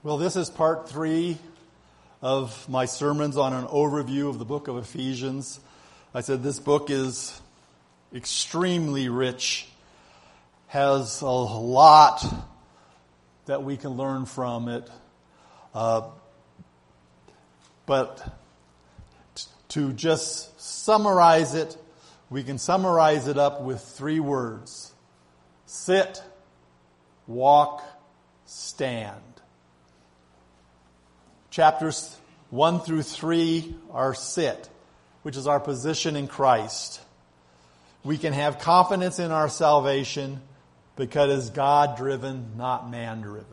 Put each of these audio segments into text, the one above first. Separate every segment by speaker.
Speaker 1: Well, this is part 3 of my sermons on an overview of the book of Ephesians. I said this book is extremely rich, has a lot that we can learn from it. But to just summarize it, we can summarize it up with 3 words. Sit, walk, stand. Chapters 1 through 3 are sit, which is our position in Christ. We can have confidence in our salvation because it is God-driven, not man-driven.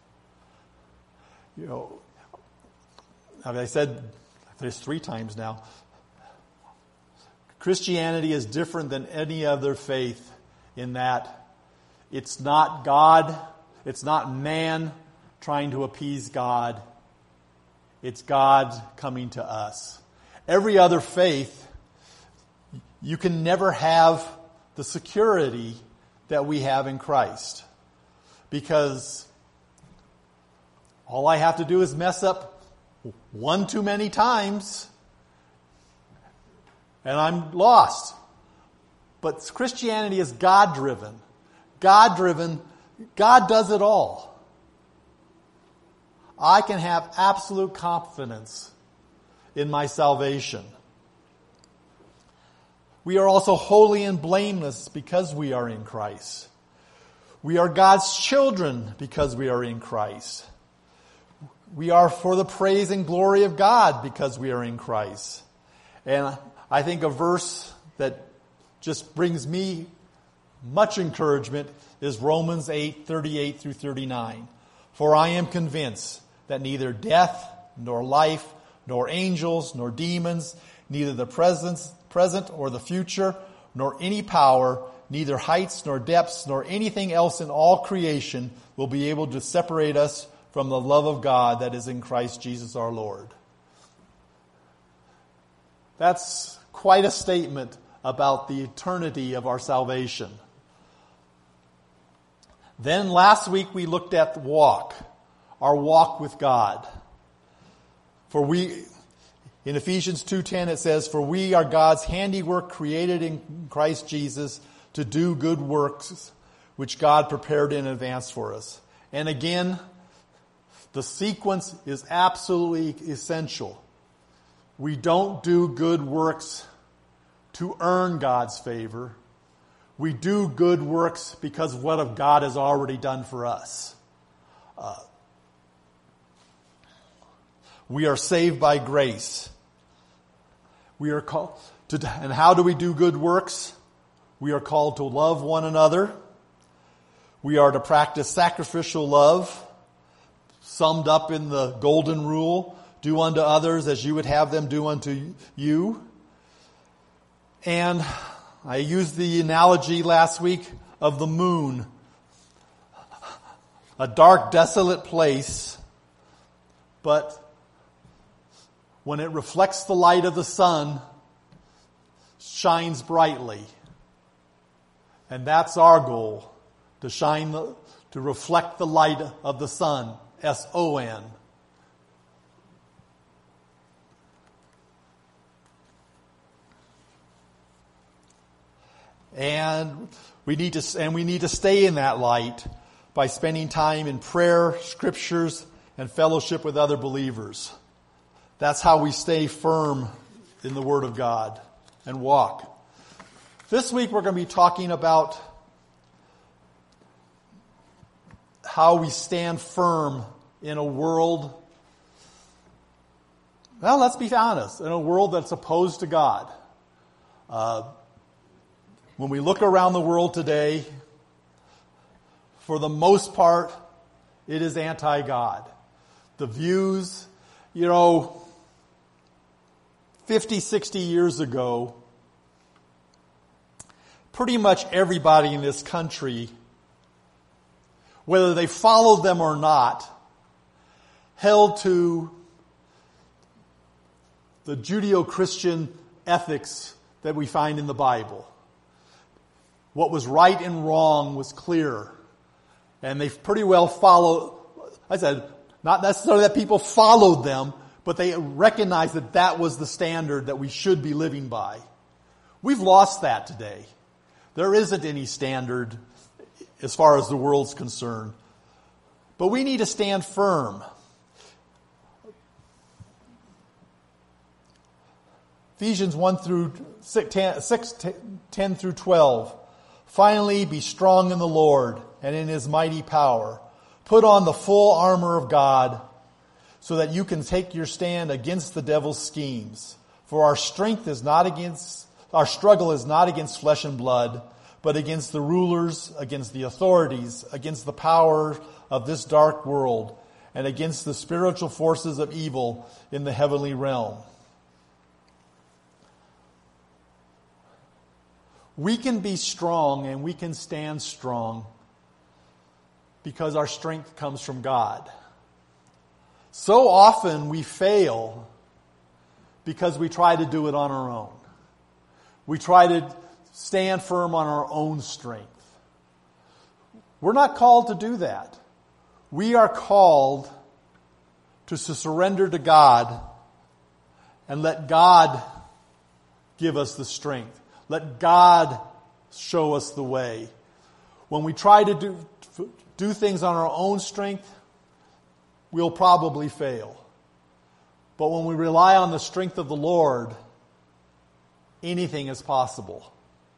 Speaker 1: You know, I said this 3 times now. Christianity is different than any other faith in that it's not God, it's not man trying to appease God. It's God coming to us. Every other faith, you can never have the security that we have in Christ. Because all I have to do is mess up one too many times and I'm lost. But Christianity is God-driven. God-driven. God does it all. I can have absolute confidence in my salvation. We are also holy and blameless because we are in Christ. We are God's children because we are in Christ. We are for the praise and glory of God because we are in Christ. And I think a verse that just brings me much encouragement is Romans 8:38 through 39. For I am convinced that neither death, nor life, nor angels, nor demons, neither the present or the future, nor any power, neither heights nor depths, nor anything else in all creation will be able to separate us from the love of God that is in Christ Jesus our Lord. That's quite a statement about the eternity of our salvation. Then last week we looked at the walk. Our walk with God. For we, in Ephesians 2:10 it says, for we are God's handiwork created in Christ Jesus to do good works which God prepared in advance for us. And again, the sequence is absolutely essential. We don't do good works to earn God's favor. We do good works because of what God has already done for us. We are saved by grace. We are called to, and how do we do good works? We are called to love one another. We are to practice sacrificial love, summed up in the golden rule, do unto others as you would have them do unto you. And I used the analogy last week of the moon. A dark, desolate place, but when it reflects the light of the sun, shines brightly. And that's our goal, to reflect the light of the sun, S-O-N. And we need to stay in that light by spending time in prayer, scriptures, and fellowship with other believers. That's how we stay firm in the Word of God and walk. This week we're going to be talking about how we stand firm in a world, well, let's be honest, in a world that's opposed to God. When we look around the world today, for the most part, it is anti-God. The views, 50, 60 years ago, pretty much everybody in this country, whether they followed them or not, held to the Judeo-Christian ethics that we find in the Bible. What was right and wrong was clear. And they pretty well followed, I said, Not necessarily that people followed them, but they recognized that that was the standard that we should be living by. We've lost that today. There isn't any standard as far as the world's concerned. But we need to stand firm. Ephesians 10 through 12. Finally, be strong in the Lord and in His mighty power. Put on the full armor of God so that you can take your stand against the devil's schemes. For our struggle is not against flesh and blood, but against the rulers, against the authorities, against the power of this dark world, and against the spiritual forces of evil in the heavenly realm. We can be strong and we can stand strong because our strength comes from God. So often we fail because we try to do it on our own. We try to stand firm on our own strength. We're not called to do that. We are called to surrender to God and let God give us the strength. Let God show us the way. When we try to do things on our own strength, we'll probably fail. But when we rely on the strength of the Lord, anything is possible.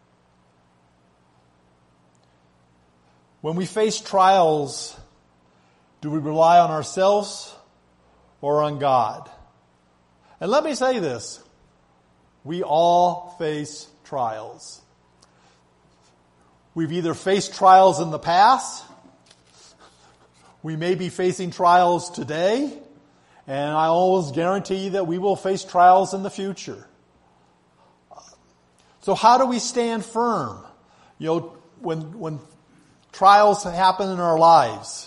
Speaker 1: When we face trials, do we rely on ourselves or on God? And let me say this. We all face trials. We've either faced trials in the past, we may be facing trials today, and I always guarantee that we will face trials in the future. So how do we stand firm? When trials happen in our lives,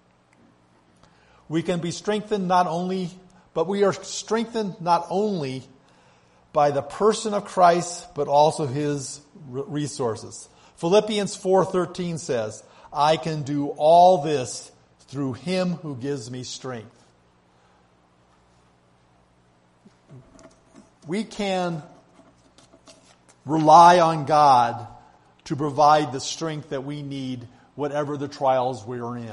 Speaker 1: we can be strengthened we are strengthened not only by the person of Christ, but also His resources. Philippians 4:13 says, I can do all this through Him who gives me strength. We can rely on God to provide the strength that we need, whatever the trials we're in.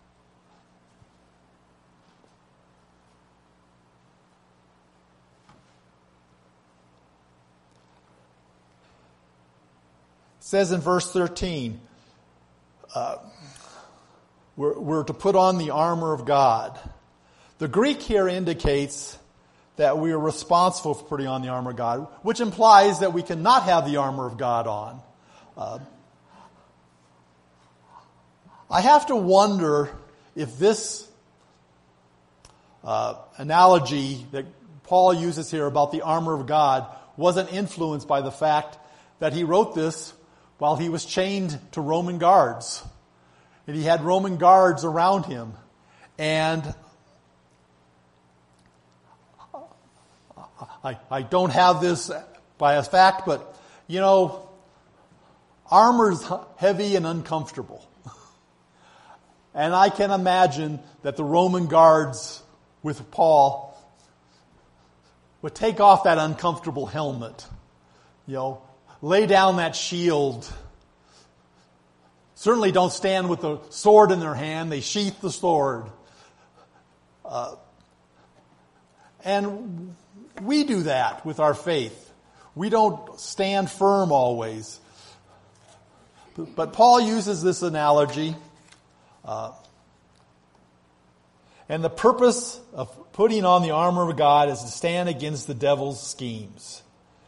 Speaker 1: It says in verse 13, we're to put on the armor of God. The Greek here indicates that we are responsible for putting on the armor of God, which implies that we cannot have the armor of God on. I have to wonder if this analogy that Paul uses here about the armor of God wasn't influenced by the fact that he wrote this while he was chained to Roman guards. And he had Roman guards around him. And I don't have this by a fact, but, armor's heavy and uncomfortable. And I can imagine that the Roman guards with Paul would take off that uncomfortable helmet, lay down that shield. Certainly don't stand with the sword in their hand. They sheath the sword. And we do that with our faith. We don't stand firm always. But Paul uses this analogy. And the purpose of putting on the armor of God is to stand against the devil's schemes.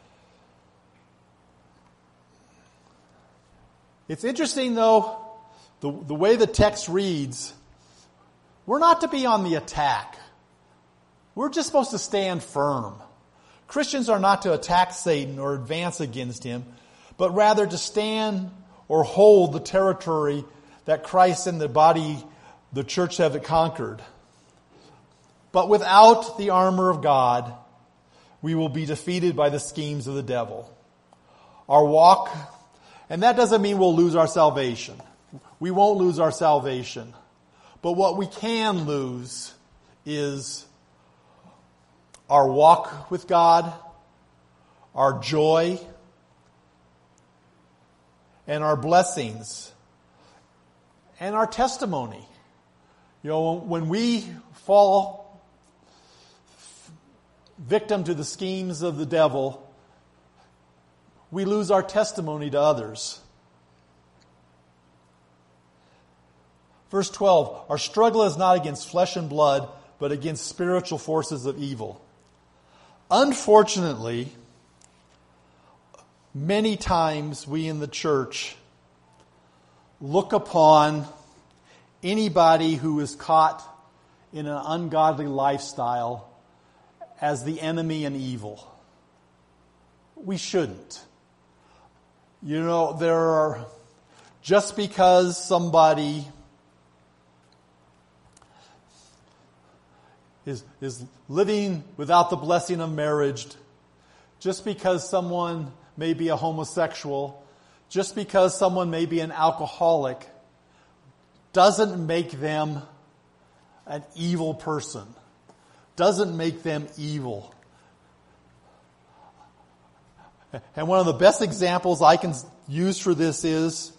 Speaker 1: It's interesting, though, the way the text reads, we're not to be on the attack. We're just supposed to stand firm. Christians are not to attack Satan or advance against him, but rather to stand or hold the territory that Christ and the body, the church, have conquered. But without the armor of God, we will be defeated by the schemes of the devil. Our walk, and that doesn't mean we'll lose our salvation. We won't lose our salvation. But what we can lose is our walk with God, our joy, and our blessings, and our testimony. You know, when we fall victim to the schemes of the devil, we lose our testimony to others. Verse 12, our struggle is not against flesh and blood, but against spiritual forces of evil. Unfortunately, many times we in the church look upon anybody who is caught in an ungodly lifestyle as the enemy and evil. We shouldn't. You know, just because somebody is living without the blessing of marriage, just because someone may be a homosexual, just because someone may be an alcoholic, doesn't make them an evil person, doesn't make them evil. And one of the best examples I can use for this is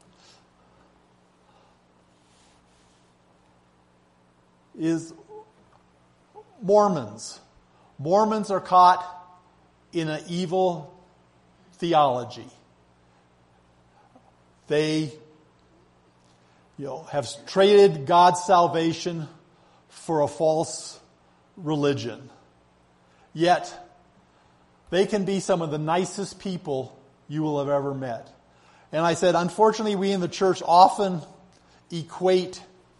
Speaker 1: Mormons. Mormons are caught in an evil theology. They, have traded God's salvation for a false religion. Yet, they can be some of the nicest people you will have ever met. And I said, unfortunately, we in the church often equate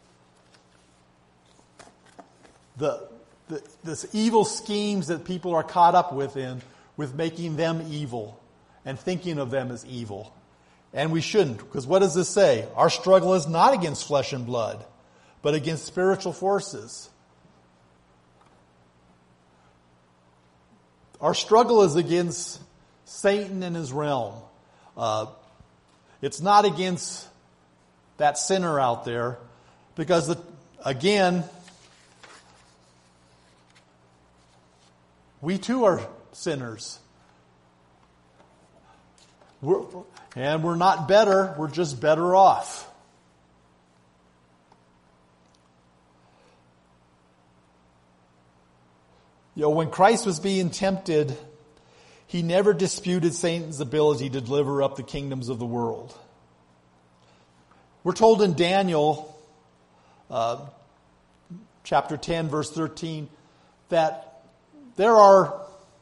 Speaker 1: this evil schemes that people are caught up with making them evil and thinking of them as evil. And we shouldn't, because what does this say? Our struggle is not against flesh and blood, but against spiritual forces. Our struggle is against Satan and his realm. It's not against that sinner out there, because again, we too are sinners. We're not better, we're just better off. When Christ was being tempted, he never disputed Satan's ability to deliver up the kingdoms of the world. We're told in Daniel, chapter 10, verse 13, that there are,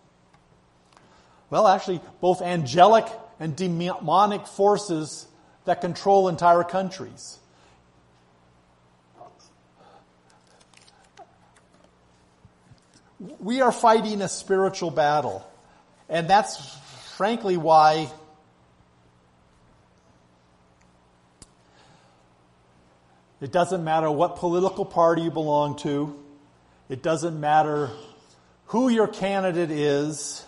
Speaker 1: both angelic and demonic forces that control entire countries. We are fighting a spiritual battle. And that's frankly why it doesn't matter what political party you belong to. It doesn't matter who your candidate is.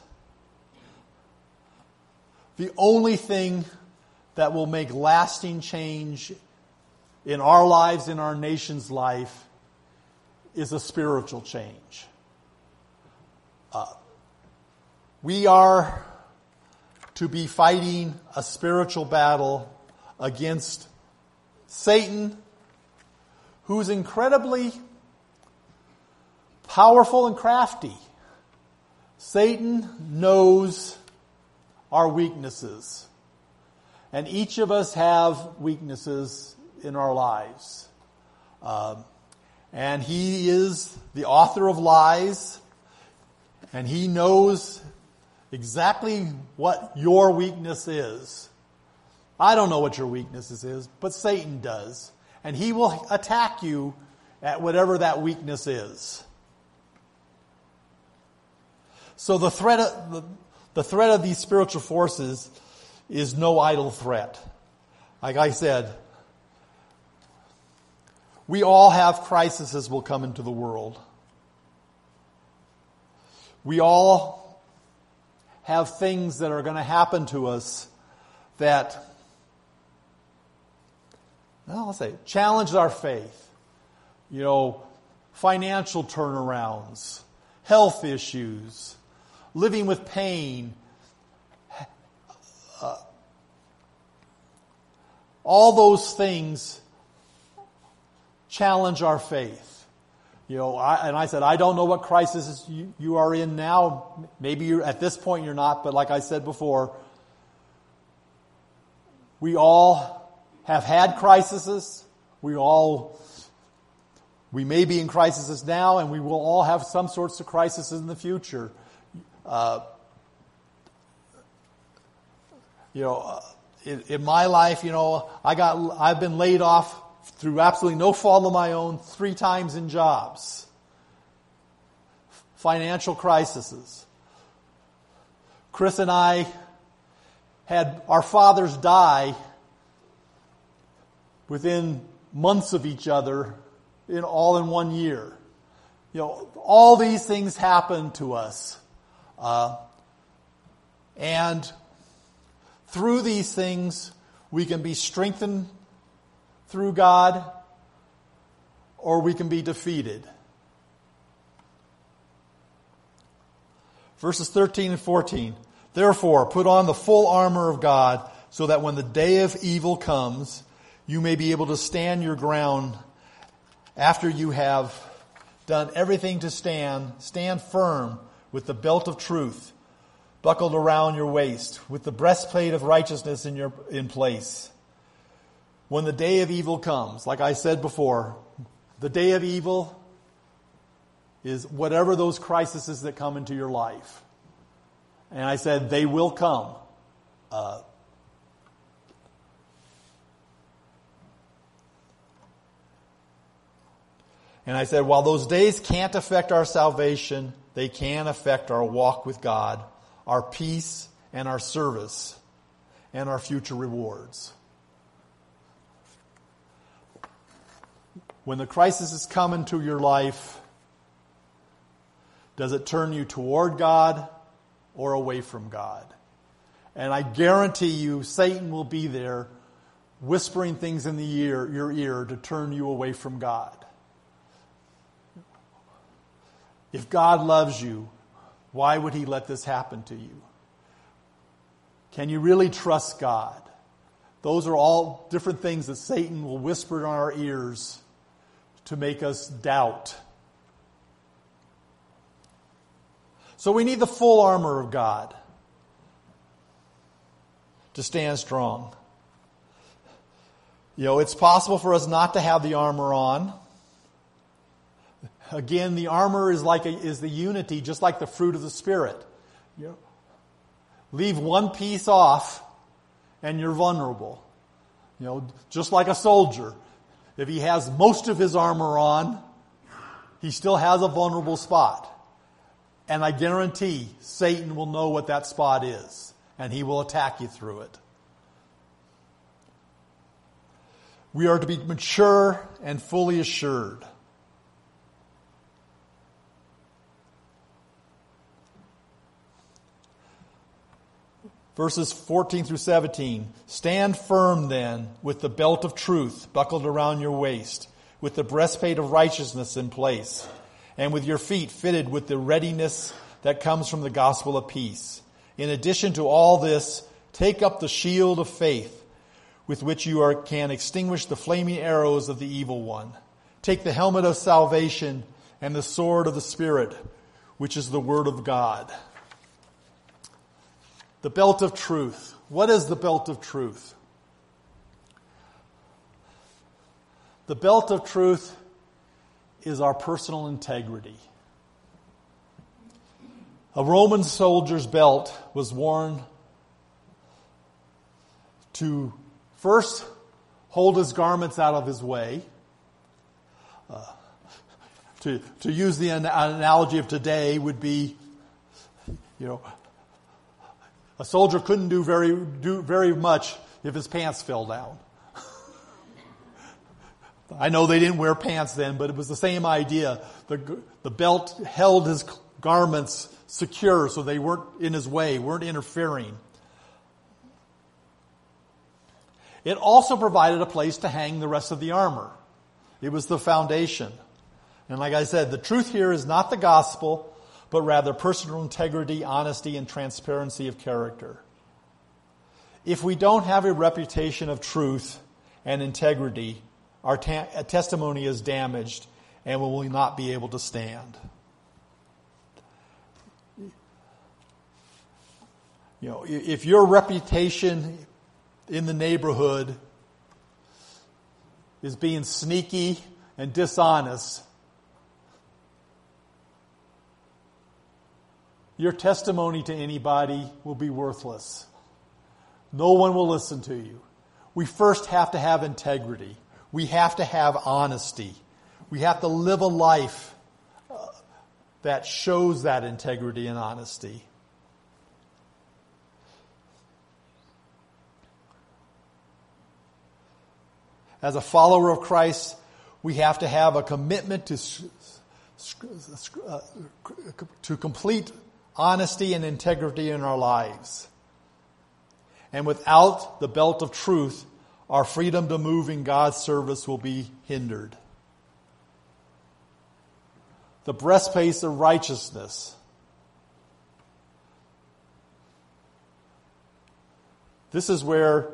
Speaker 1: The only thing that will make lasting change in our lives, in our nation's life, is a spiritual change. We are to be fighting a spiritual battle against Satan, who's incredibly powerful and crafty. Satan knows our weaknesses. And each of us have weaknesses in our lives. And he is the author of lies. And he knows exactly what your weakness is. I don't know what your weakness is, but Satan does. And he will attack you at whatever that weakness is. So the threat of these spiritual forces is no idle threat. Like I said, we all have crises will come into the world. We all have things that are going to happen to us that, challenge our faith. financial turnarounds, health issues, living with pain, all those things challenge our faith. I said, I don't know what crisis you are in now. Maybe at this point you're not, but like I said before, we all have had crises. We may be in crises now, and we will all have some sorts of crises in the future. In my life, I've been laid off through absolutely no fault of my own 3 times in jobs. Financial crises. Chris and I had our fathers die within months of each other, all in 1 year. All these things happen to us. And through these things, we can be strengthened through God, or we can be defeated. Verses 13 and 14. Therefore, put on the full armor of God, so that when the day of evil comes, you may be able to stand your ground. After you have done everything to stand firm with the belt of truth buckled around your waist, with the breastplate of righteousness in place. When the day of evil comes, like I said before, the day of evil is whatever those crises that come into your life. And I said they will come. And I said, while those days can't affect our salvation, they can affect our walk with God, our peace, and our service, and our future rewards. When the crisis come into your life, does it turn you toward God or away from God? And I guarantee you, Satan will be there whispering things in your ear to turn you away from God. If God loves you, why would He let this happen to you? Can you really trust God? Those are all different things that Satan will whisper in our ears to make us doubt. So we need the full armor of God to stand strong. It's possible for us not to have the armor on. Again, the armor is the unity, just like the fruit of the Spirit. Leave one piece off and you're vulnerable. Just like a soldier. If he has most of his armor on, he still has a vulnerable spot. And I guarantee Satan will know what that spot is, and he will attack you through it. We are to be mature and fully assured. Verses 14 through 17. Stand firm then with the belt of truth buckled around your waist, with the breastplate of righteousness in place, and with your feet fitted with the readiness that comes from the gospel of peace. In addition to all this, take up the shield of faith, with which you can extinguish the flaming arrows of the evil one. Take the helmet of salvation and the sword of the Spirit, which is the word of God. The belt of truth. What is the belt of truth? The belt of truth is our personal integrity. A Roman soldier's belt was worn to first hold his garments out of his way. To use the analogy of today would be, a soldier couldn't do very much if his pants fell down. I know they didn't wear pants then, but it was the same idea. The belt held his garments secure so they weren't in his way, weren't interfering. It also provided a place to hang the rest of the armor. It was the foundation. And like I said, the truth here is not the gospel, but rather personal integrity, honesty, and transparency of character. If we don't have a reputation of truth and integrity, our testimony is damaged and we will not be able to stand. You know, if your reputation in the neighborhood is being sneaky and dishonest, your testimony to anybody will be worthless. No one will listen to you. We first have to have integrity. We have to have honesty. We have to live a life that shows that integrity and honesty. As a follower of Christ, we have to have a commitment to complete honesty and integrity in our lives. And without the belt of truth, our freedom to move in God's service will be hindered. The breastplate of righteousness. This is where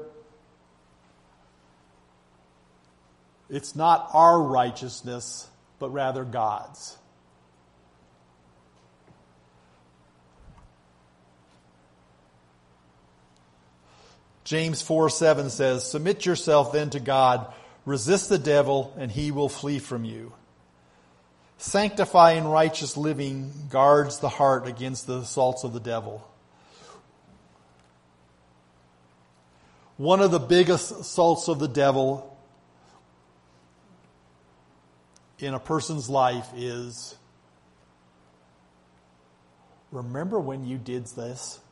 Speaker 1: it's not our righteousness, but rather God's. James 4:7 says, "Submit yourself then to God, resist the devil, and he will flee from you. Sanctifying righteous living guards the heart against the assaults of the devil." One of the biggest assaults of the devil in a person's life is, remember when you did this?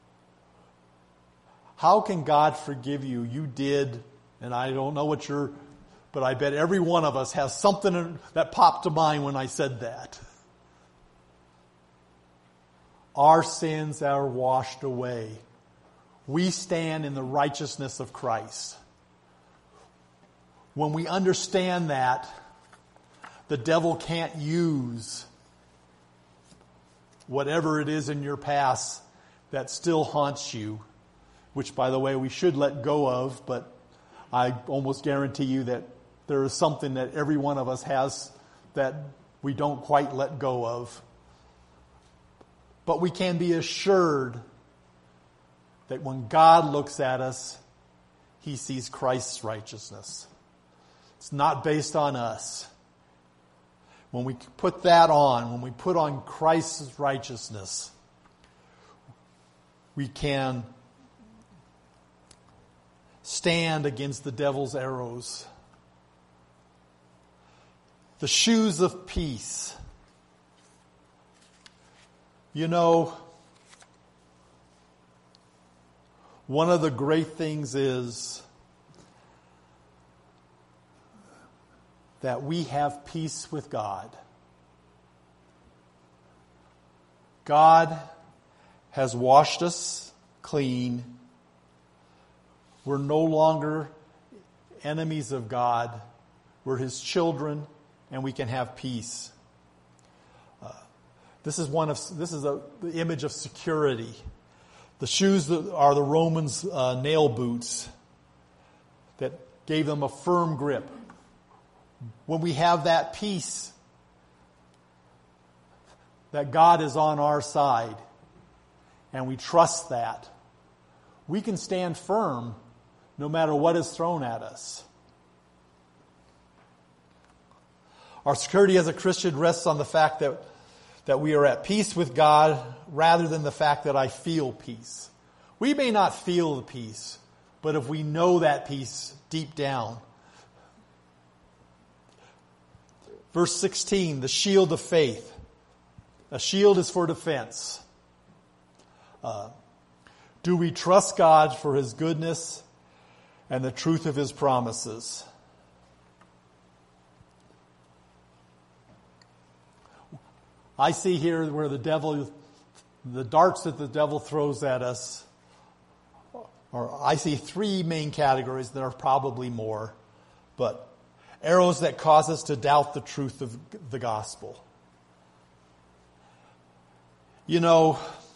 Speaker 1: How can God forgive you? You did, and I don't know what but I bet every one of us has something that popped to mind when I said that. Our sins are washed away. We stand in the righteousness of Christ. When we understand that, the devil can't use whatever it is in your past that still haunts you, which, by the way, we should let go of, but I almost guarantee you that there is something that every one of us has that we don't quite let go of. But we can be assured that when God looks at us, He sees Christ's righteousness. It's not based on us. When we put that on, when we put on Christ's righteousness, we can stand against the devil's arrows. The shoes of peace. You know, one of the great things is that we have peace with God. God has washed us clean. We're no longer enemies of God. We're His children, and we can have peace. This is the image of security. The shoes are the Romans' nail boots that gave them a firm grip. When we have that peace, that God is on our side, and we trust that, we can stand firm no matter what is thrown at us. Our security as a Christian rests on the fact that we are at peace with God rather than the fact that I feel peace. We may not feel the peace, but if we know that peace deep down. Verse 16, the shield of faith. A shield is for defense. Do we trust God for His goodness and the truth of His promises? I see here where the darts that the devil throws at us, or I see three main categories. There are probably more, but arrows that cause us to doubt the truth of the gospel. You know,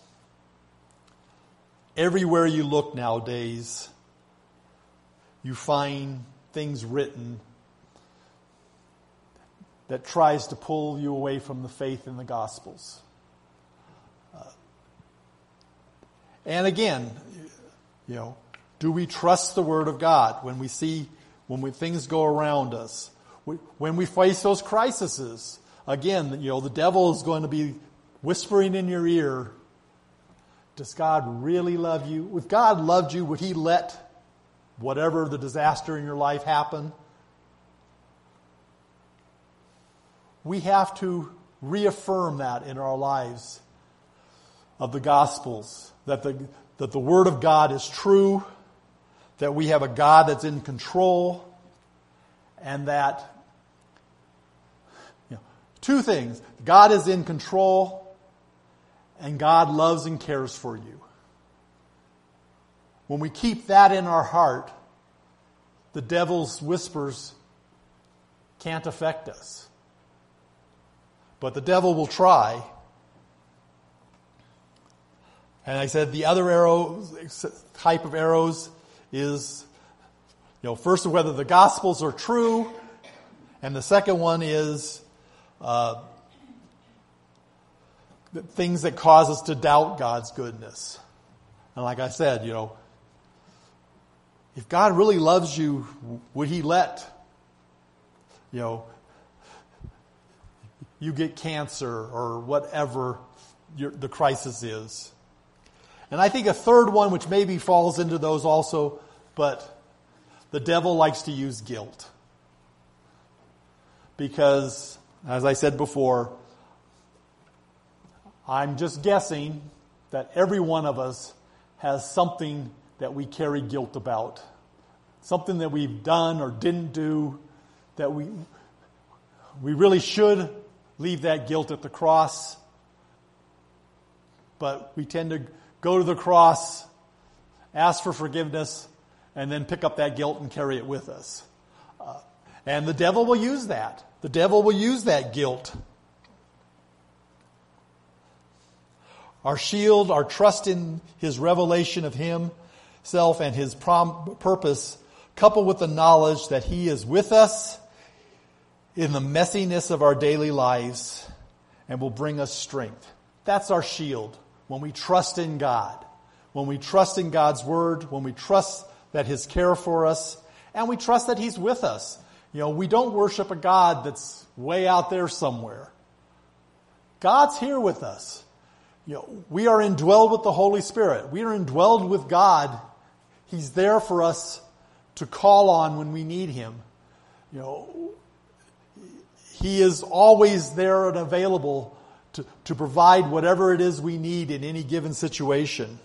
Speaker 1: everywhere you look nowadays, you find things written that tries to pull you away from the faith in the Gospels. And again, you know, do we trust the Word of God when things go around us? When we face those crises, again, you know, the devil is going to be whispering in your ear, does God really love you? If God loved you, would He let whatever the disaster in your life happen? We have to reaffirm that in our lives of the Gospels, that the Word of God is true, that we have a God that's in control, and that, you know, two things. God is in control, and God loves and cares for you. When we keep that in our heart, the devil's whispers can't affect us. But the devil will try. And I said the other type of arrows is, you know, first whether the Gospels are true, and the second one is things that cause us to doubt God's goodness. And like I said, you know, if God really loves you, would He let, you know, you get cancer or whatever the crisis is? And I think a third one, which maybe falls into those also, but the devil likes to use guilt. Because, as I said before, I'm just guessing that every one of us has something that we carry guilt about. Something that we've done or didn't do that we really should leave that guilt at the cross. But we tend to go to the cross, ask for forgiveness, and then pick up that guilt and carry it with us. And the devil will use that. The devil will use that guilt. Our shield, our trust in His revelation of Himself and His purpose, coupled with the knowledge that He is with us in the messiness of our daily lives and will bring us strength. That's our shield. When we trust in God, when we trust in God's Word, when we trust that His care for us, and we trust that He's with us. You know, we don't worship a God that's way out there somewhere. God's here with us. You know, we are indwelled with the Holy Spirit. We are indwelled with God. He's there for us to call on when we need Him. You know, He is always there and available to provide whatever it is we need in any given situation.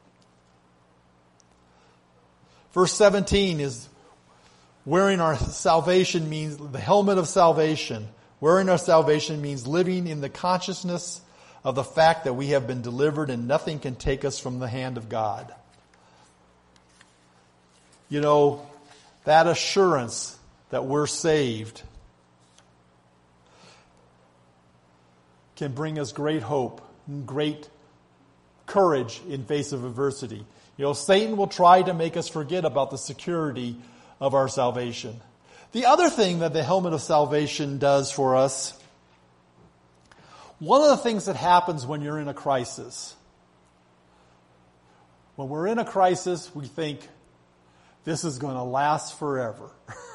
Speaker 1: Verse 17 is wearing our salvation means the helmet of salvation. Wearing our salvation means living in the consciousness of the fact that we have been delivered and nothing can take us from the hand of God. You know, that assurance that we're saved can bring us great hope and great courage in face of adversity. You know, Satan will try to make us forget about the security of our salvation. The other thing that the helmet of salvation does for us, one of the things that happens when you're in a crisis, when we're in a crisis, we think, this is going to last forever.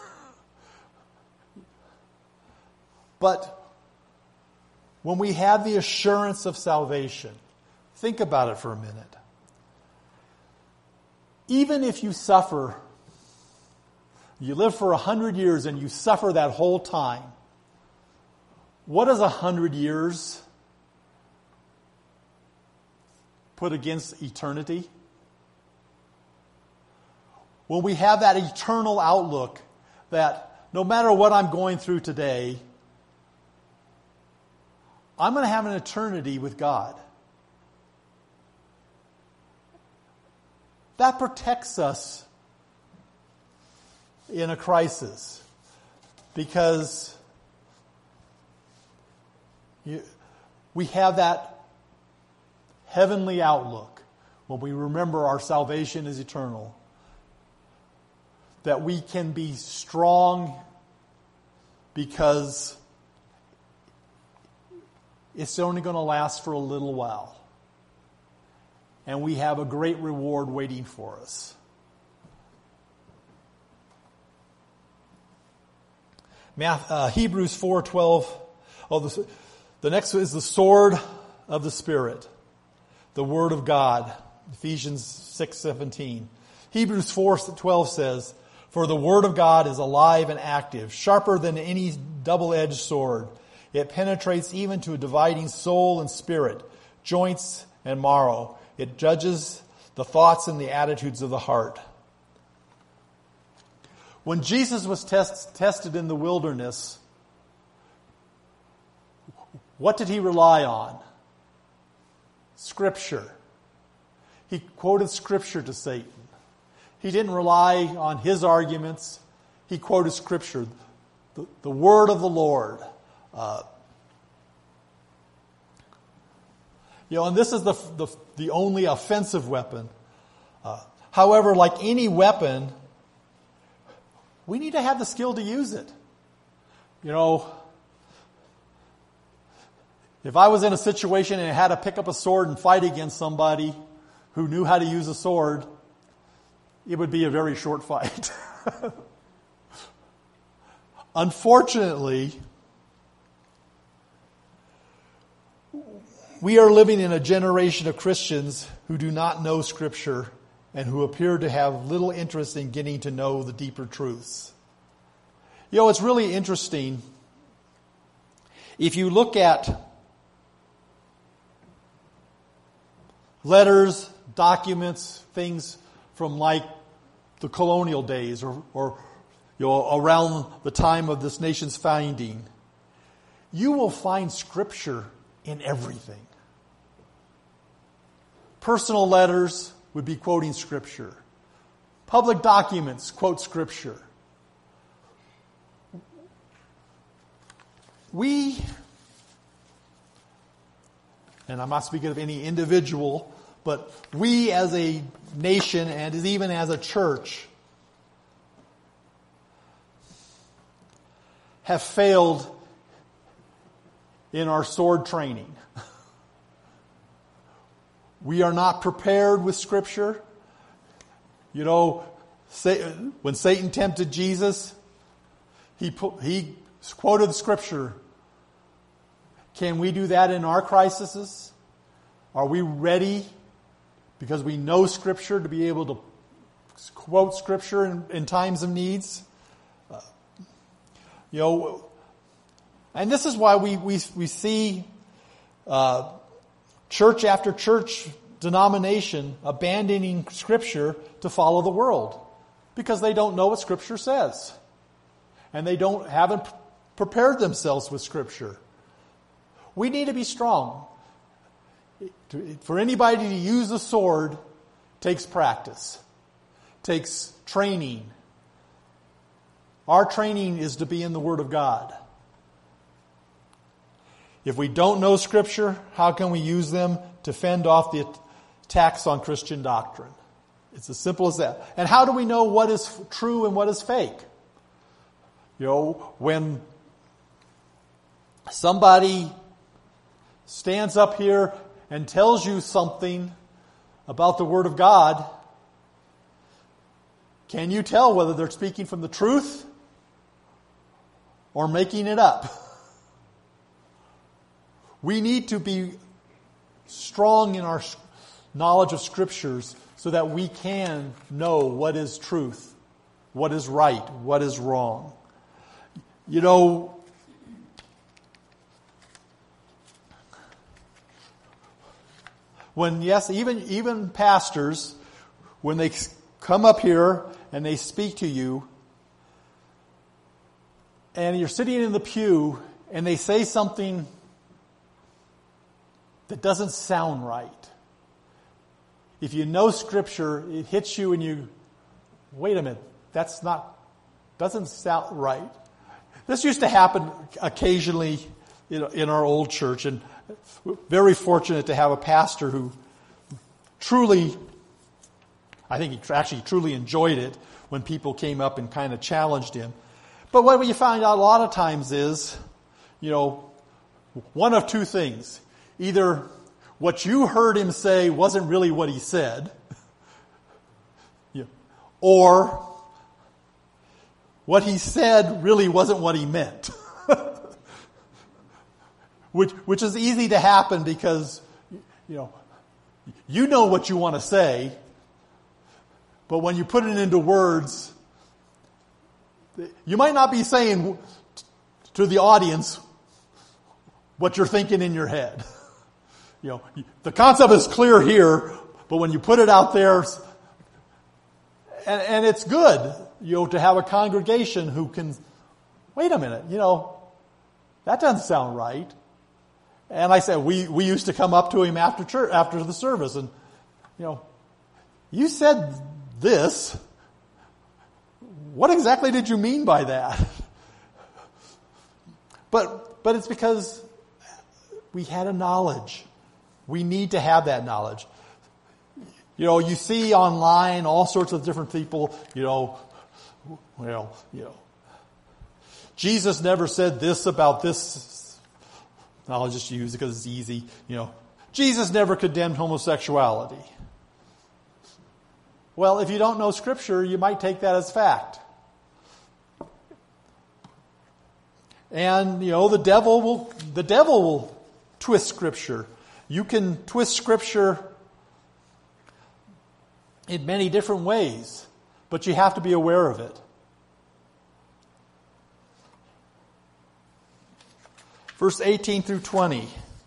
Speaker 1: But when we have the assurance of salvation, think about it for a minute. Even if you suffer, you live for 100 years and you suffer that whole time, what is 100 years put against eternity? When we have that eternal outlook that no matter what I'm going through today, I'm going to have an eternity with God. That protects us in a crisis. Because we have that heavenly outlook when we remember our salvation is eternal. That we can be strong because it's only going to last for a little while. And we have a great reward waiting for us. Hebrews 4:12. The next is the sword of the Spirit, the Word of God. Ephesians 6:17. Hebrews 4:12 says, "For the Word of God is alive and active, sharper than any double-edged sword. It penetrates even to a dividing soul and spirit, joints and marrow. It judges the thoughts and the attitudes of the heart." When Jesus was tested in the wilderness, what did he rely on? Scripture. He quoted Scripture to Satan. He didn't rely on his arguments. He quoted Scripture, the word of the Lord. And this is the only offensive weapon. However, like any weapon, we need to have the skill to use it. If I was in a situation and I had to pick up a sword and fight against somebody who knew how to use a sword, it would be a very short fight. Unfortunately, we are living in a generation of Christians who do not know Scripture and who appear to have little interest in getting to know the deeper truths. It's really interesting. If you look at letters, documents, things from like the colonial days or around the time of this nation's founding, you will find Scripture in everything. Personal letters would be quoting Scripture. Public documents quote Scripture. And I'm not speaking of any individual, but we as a nation and even as a church have failed in our sword training. We are not prepared with Scripture. When Satan tempted Jesus, he quoted the Scripture. Can we do that in our crises? Are we ready, because we know Scripture, to be able to quote Scripture in times of needs? And this is why we see church after church denomination abandoning Scripture to follow the world, because they don't know what Scripture says, and they haven't prepared themselves with Scripture. We need to be strong. For anybody to use a sword takes practice, takes training. Our training is to be in the Word of God. If we don't know Scripture, how can we use them to fend off the attacks on Christian doctrine? It's as simple as that. And how do we know what is true and what is fake? When somebody stands up here and tells you something about the Word of God, can you tell whether they're speaking from the truth or making it up? We need to be strong in our knowledge of Scriptures so that we can know what is truth, what is right, what is wrong. Even pastors, when they come up here and they speak to you, and you're sitting in the pew and they say something that doesn't sound right. If you know Scripture, it hits you and you, wait a minute, doesn't sound right. This used to happen occasionally in our old church, and very fortunate to have a pastor who truly, I think he actually truly enjoyed it when people came up and kind of challenged him. But what you find out a lot of times is, one of two things. Either what you heard him say wasn't really what he said, or what he said really wasn't what he meant. Which is easy to happen because, you know what you want to say, but when you put it into words, you might not be saying to the audience what you're thinking in your head. The concept is clear here, but when you put it out there, and it's good, to have a congregation who can, wait a minute, that doesn't sound right. And I said, we used to come up to him after church, after the service, and, you said this. What exactly did you mean by that? But it's because we had a knowledge. We need to have that knowledge. You see online all sorts of different people, Jesus never said this about this. I'll just use it because it's easy. Jesus never condemned homosexuality. Well, if you don't know Scripture, you might take that as fact. And, the devil will twist Scripture. You can twist Scripture in many different ways, but you have to be aware of it. Verse 18 through 20.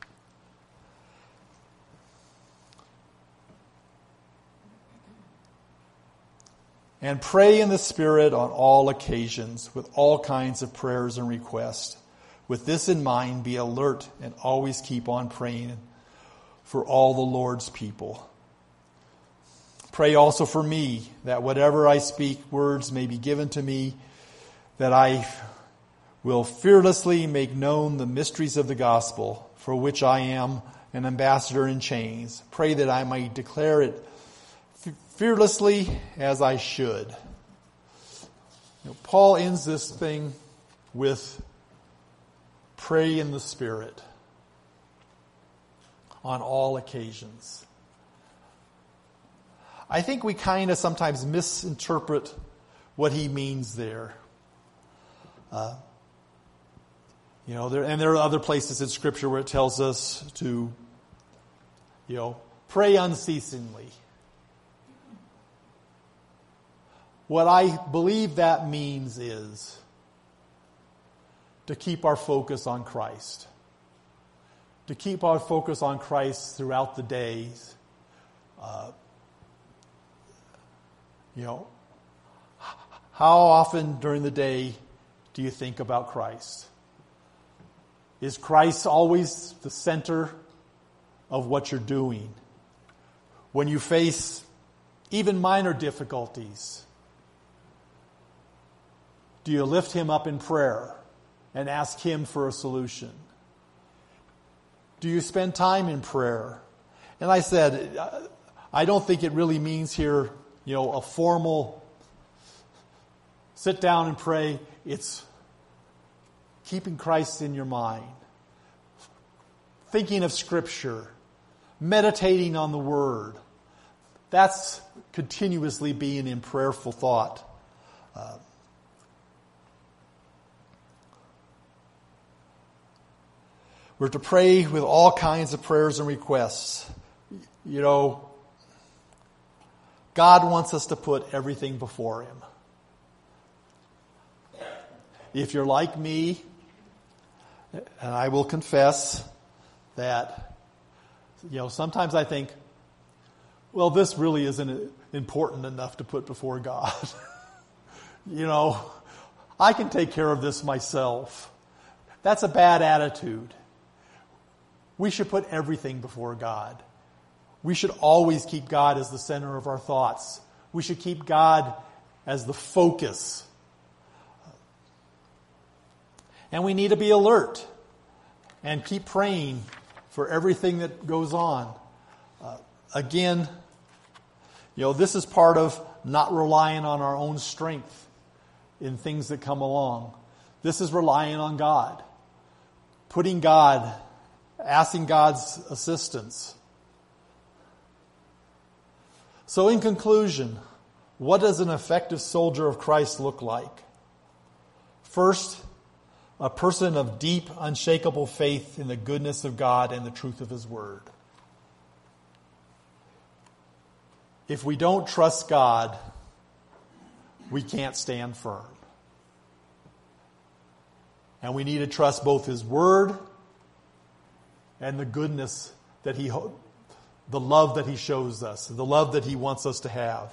Speaker 1: And pray in the Spirit on all occasions with all kinds of prayers and requests. With this in mind, be alert and always keep on praying for all the Lord's people. Pray also for me, that whatever I speak, words may be given to me, that I will fearlessly make known the mysteries of the gospel, for which I am an ambassador in chains. Pray that I might declare it fearlessly as I should. Paul ends this thing with pray in the Spirit on all occasions. I think we kind of sometimes misinterpret what he means there. There are other places in Scripture where it tells us to, pray unceasingly. What I believe that means is to keep our focus on Christ. To keep our focus on Christ throughout the days. How often during the day do you think about Christ? Is Christ always the center of what you're doing? When you face even minor difficulties, do you lift him up in prayer and ask him for a solution? Do you spend time in prayer? And I said, I don't think it really means here, a formal sit down and pray. It's keeping Christ in your mind, thinking of Scripture, meditating on the Word. That's continuously being in prayerful thought. We're to pray with all kinds of prayers and requests. God wants us to put everything before Him. If you're like me, and I will confess that, sometimes I think, well, this really isn't important enough to put before God. I can take care of this myself. That's a bad attitude. We should put everything before God. We should always keep God as the center of our thoughts. We should keep God as the focus. And we need to be alert and keep praying for everything that goes on. Again, this is part of not relying on our own strength in things that come along. This is relying on God. Asking God's assistance. So in conclusion, what does an effective soldier of Christ look like? First, a person of deep, unshakable faith in the goodness of God and the truth of His Word. If we don't trust God, we can't stand firm. And we need to trust both His Word and the goodness that the love that He shows us, the love that He wants us to have.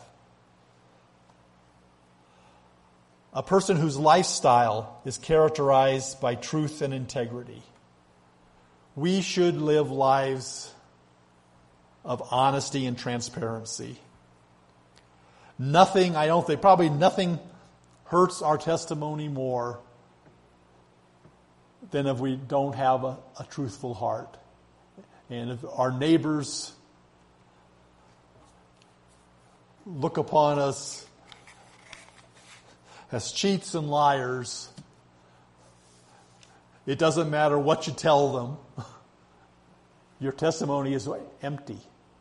Speaker 1: A person whose lifestyle is characterized by truth and integrity. We should live lives of honesty and transparency. Nothing hurts our testimony more than if we don't have a truthful heart. And if our neighbors look upon us as cheats and liars, it doesn't matter what you tell them. Your testimony is empty.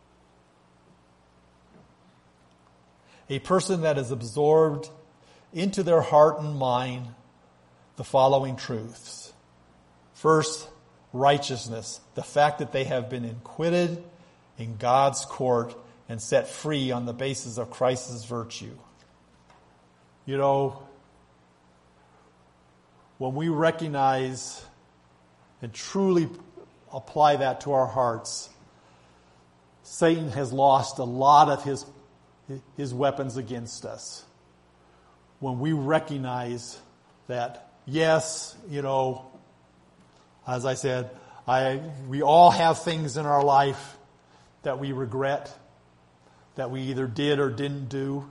Speaker 1: A person that is absorbed into their heart and mind the following truths. First, righteousness, the fact that they have been acquitted in God's court and set free on the basis of Christ's virtue. When we recognize and truly apply that to our hearts, Satan has lost a lot of his weapons against us. When we recognize that, yes, as I said, we all have things in our life that we regret, that we either did or didn't do.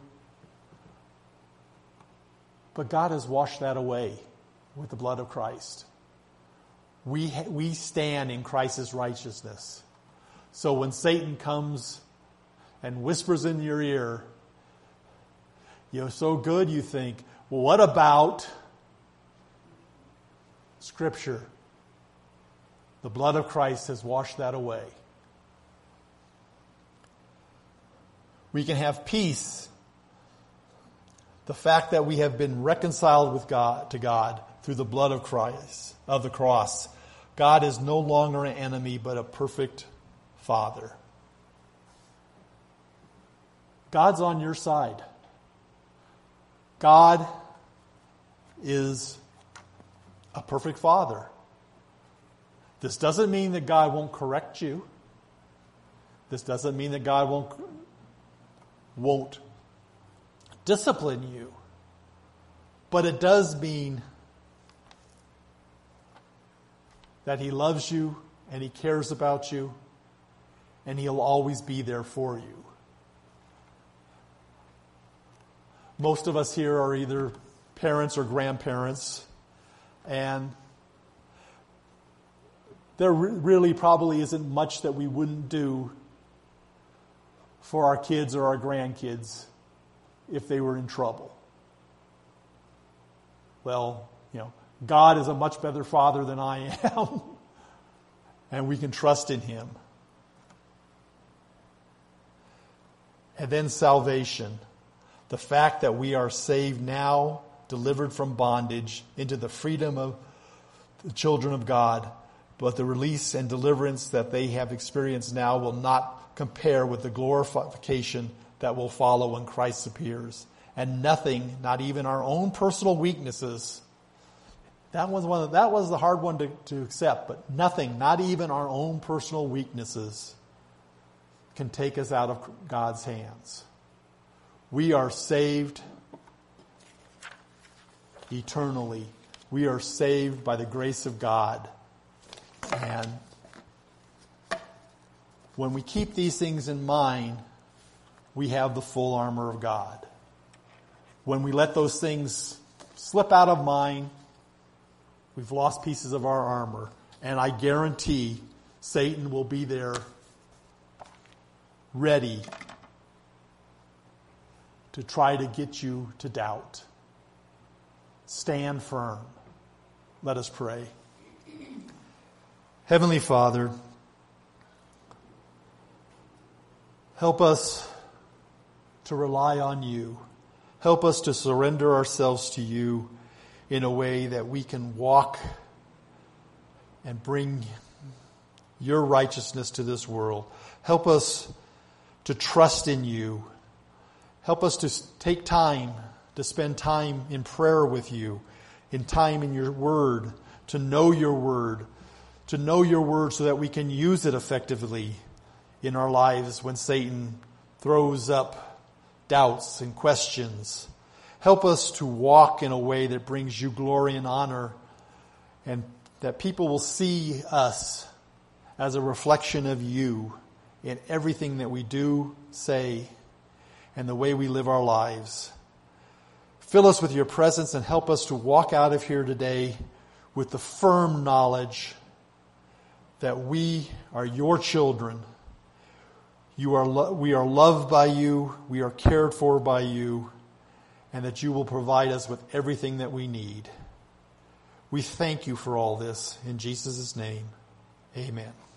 Speaker 1: But God has washed that away with the blood of Christ. We stand in Christ's righteousness. So when Satan comes and whispers in your ear, you're so good, you think, well, what about Scripture? The blood of Christ has washed that away. We can have peace. The fact that we have been reconciled with God through the blood of Christ, of the cross. God is no longer an enemy, but a perfect Father. God's on your side. God is a perfect Father. This doesn't mean that God won't correct you. This doesn't mean that God won't discipline you. But it does mean that He loves you and He cares about you and He'll always be there for you. Most of us here are either parents or grandparents, and there really probably isn't much that we wouldn't do for our kids or our grandkids if they were in trouble. Well, God is a much better Father than I am, and we can trust in Him. And then salvation. The fact that we are saved now, delivered from bondage into the freedom of the children of God, but the release and deliverance that they have experienced now will not compare with the glorification that will follow when Christ appears. And nothing, not even our own personal weaknesses, that was the hard one to accept, but nothing, not even our own personal weaknesses, can take us out of God's hands. We are saved eternally. We are saved by the grace of God. And when we keep these things in mind, we have the full armor of God. When we let those things slip out of mind, We've lost pieces of our armor. And I guarantee Satan will be there ready to try to get you to doubt. Stand firm. Let us pray. Heavenly Father, help us to rely on you. Help us to surrender ourselves to you in a way that we can walk and bring your righteousness to this world. Help us to trust in you. Help us to take time, to spend time in prayer with you, in time in your word, to know your word so that we can use it effectively in our lives when Satan throws up doubts and questions. Help us to walk in a way that brings you glory and honor, and that people will see us as a reflection of you in everything that we do, say, and the way we live our lives. Fill us with your presence and help us to walk out of here today with the firm knowledge that we are your children. We are loved by you, we are cared for by you, and that you will provide us with everything that we need. We thank you for all this. In Jesus' name, amen.